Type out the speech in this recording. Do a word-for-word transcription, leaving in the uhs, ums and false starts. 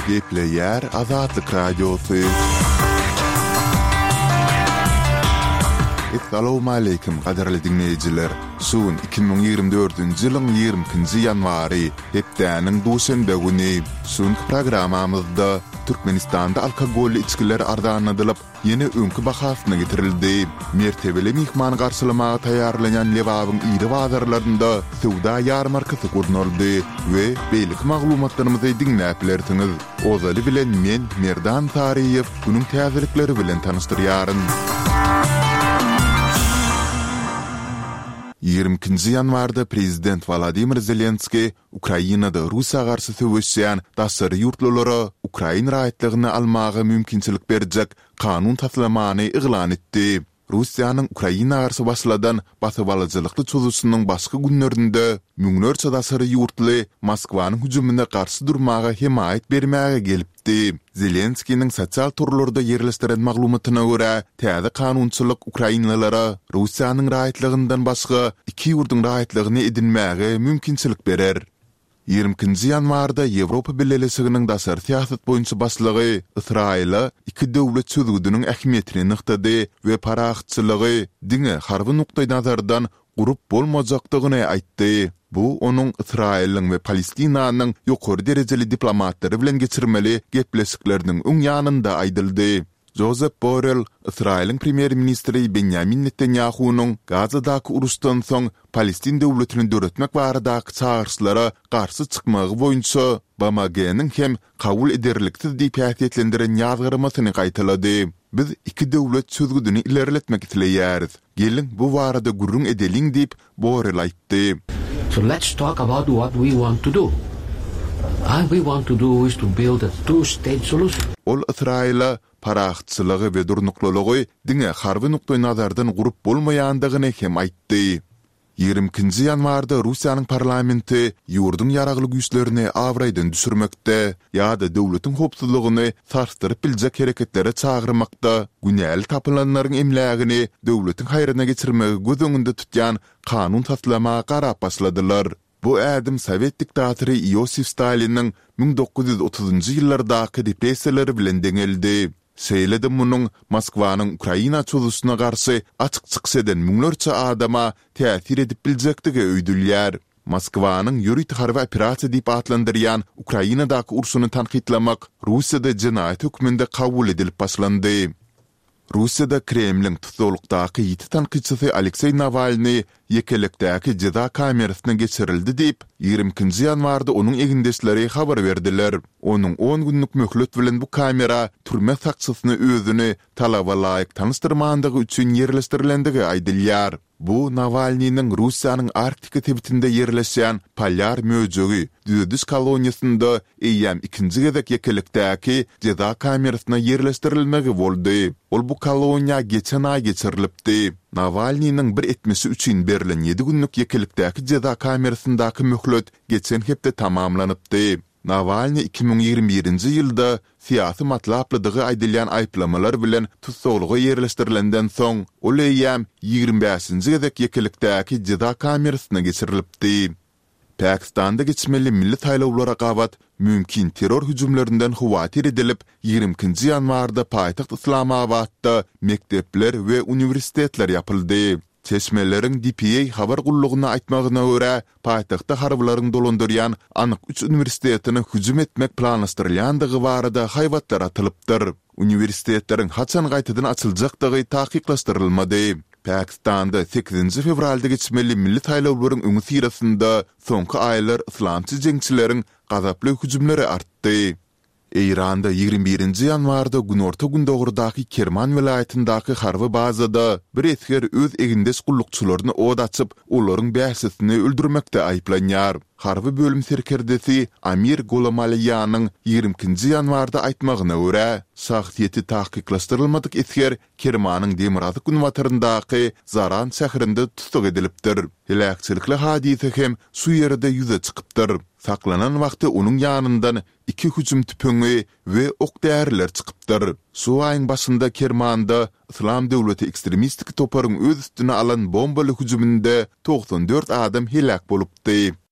Gepleyer Azatlık Radyosu. Assalamu alaykum qadarly dinleyijiler. Suun iki bin ýygrimi dördünji ýylyň ýygrimiňji ýanwary hepdäniň duşanbe güni suun programamyzda Türkmenistanda alkogoly içkiler ardanadylyp ýene öňkü bahasyna getirildi. Mertebeli mihman garşylamaga taýýarlanan Lewabyň ýyry bazarlarynda sowda ýarmarkasy gurnaldy we beýlik maglumatlarymyzy diňläp bilersiňiz. Ozaly bilen men Merdan Tariýew bunyň täzelikleri bilen tanystyryaryn. ýygrimiňji ýanwarda Prezident Vladimir Zelenski Ukrainada Russiýa garşy söwüşýän daşary ýurtlalara Ukraina raýatlygyny almagy mümkinçilik berjek kanun taslamany iglan etdi. Russiýanyň Ukraina garşy başladan batyp alyjylykly çözüşiniň başga günlerinde müňlerçe daşary ýurtly Moskwanyň hüjümine garşy durmaga himayet bermäge gelipdi. Zelenskiň sosial turlarda ýerleşdiren maglumatyna görä, täze kanunçylyk Ukrainalara Russiýanyň raýatlygyndan başga iki ýurduň raýatlygyny edinmäge mümkinçilik berer. ýygrimiňji ýanwarda Ýewropa Birleşiginiň daşary siýasat boýunça başlygy Israila iki döwlet çözgüdüniň ähmiýetini nyktady we paraxçylygy diňe harby nukdaý nazardan gurup bolmajakdygyny aýtdy. Bu onuň Israiliň we Palestinanyň ýokary derejeli diplomatlary bilen geçirmeli gepleşikleriniň öň ýanynda aýdyldy. Joseph Borrell, Israiliň premier ministri Benjamin Netanyahu'nun Gazadaky uruşdan soň Palestin döwletini döretmek baradaky çağrışlara garşy çykmagy boýunça B M G'niň hem kabul ederliksiz diýip ýaşatlendiren ýazgyrmasyny gaýtalady. Biz iki döwlet çözgüdüni ilerletmek isleýäris. Gelin bu barada gurrun edeliň diýip Borrell aýtdy. So let's talk about what we want to do. All we want to do is to build a two-state solution. Ol Israila paraxçylygy we durnuklalygy diňe harby nukdaý nazardan gurup bolmaýandygyny hem aýtdy. ýygrimiňji ýanwarda Russiýanyň parlamenti ýurduň ýaragly güýçlerini awraýdan düşürmekde ýa-da döwletiň hopsuzlygyny sarstyryp biljek hereketlere çağırmakda günäli tapylanlaryň emlägini döwletiň haýryna geçirmegi göz öňünde tutýan kanun taslamaga garap başladylar. Bu ädim Sowet diktatory Iosif Staliniň bin dokuz ýüz otuzunjy ýyllardaky repressiýaleri bilen deňeldi. Seýledi munyň Moskwanyň Ukraina çözüşine garşy açyk çykyş eden müňlerçe adama täsir edip biljekdigi öýdülýär. Moskwanyň ýürüt harby operasiýa diýip atlandyrýan Ukrainadaky urşuny tanqidlamak Russiýada jinaýat hökmünde kabul edilip başlandy. Russiýada Kremliň tutulukdaky ýiti tanqidçisi Aleksey Navalny ýekelekdäki jeda kamerasyna geçirildi diýip ýygrimiňji ýanwarda onuň egindeşleri habar berdiler. Onuň on günlük möhlet bilen bu kamera türme sakçysyny özüni talaba laýyk tanystyrmandygy üçin ýerleşdirilendigi aýdylýar. Bu Navalnyň Russiýanyň Arktika tebitinde ýerleşýän Polyar möjegi düýdüş koloniýasynda eýýäm ikinji gezek ýekelekdäki jeda kamerasyna ýerleşdirilmegi boldy. Ol bu koloniýa geçen aý geçirilipdi. Navalnyň bir etmesi üçin berilen ýedi günlük ýekelekdäki jeda kamerasyndaky möhlet geçen hepde tamamlanypdy. Navalny iki bin ýygrimi birinji ýylda siýasy matlaplydygy aýdylýan aýplamalar bilen tutsalyga ýerleşdirilenden soň ol eýýäm ýygrimi beşinji gezek ýekelekdäki jeda kamerasyna geçirilipdi. Pakistanda geçmeli milli taýlawlara gabat mümkin terror hüjümlerinden huwatir edilip ýygrimiňji ýanwarda paýtaxt Islamabadda mektepler we uniwersitetler ýapyldy. Çeşmeleriň D P A habar gullugyna aýtmagyna görä, paýtagtda harbylaryň dolandyrýan anyk üç uniwersitetini hüjüm etmek planlaşdyrylýandygy barada haýwatlar atylypdyr. Uniwersitetlerin haçan gaýtadan açyljakdygy taýyklaşdyrylmady. Pakistanda sekizinji fevralda geçmeli milli taýlawlaryň öňü sirasynda soňky aýlar islamçy jeňçileriň gazaply hüjümleri artdy. Eýranda ýygrimi birinji ýanwarda günorta gündogurdaky Kerman welaýatyndaky harby bazada bir etger öz egindes gullukçylaryny od açyp, olaryň bäsisini öldürmekde aýplanýar. Harby bölüm serkerdesi Amir Golamaliyanyň ýygrimiňji ýanwarda aýtmagyna görä, şahsiýeti taýyklaşdyrylmadyk etger Kermanyň Demirhazy günwataryndaky Zaran şäherinde tutuk edilipdir. Helakçylykly hadise hem şu ýerde ýüze çykypdyr. Saklanan wagty onuň ýanyndan iki hüjüm tüpüňi we ok däriler çykypdyr. Şu aýyň başynda Kermanda Islam döwleti ekstremistik toparyň öz üstüne alan bombaly hüjüminde doksan dört adam helak bolupdy.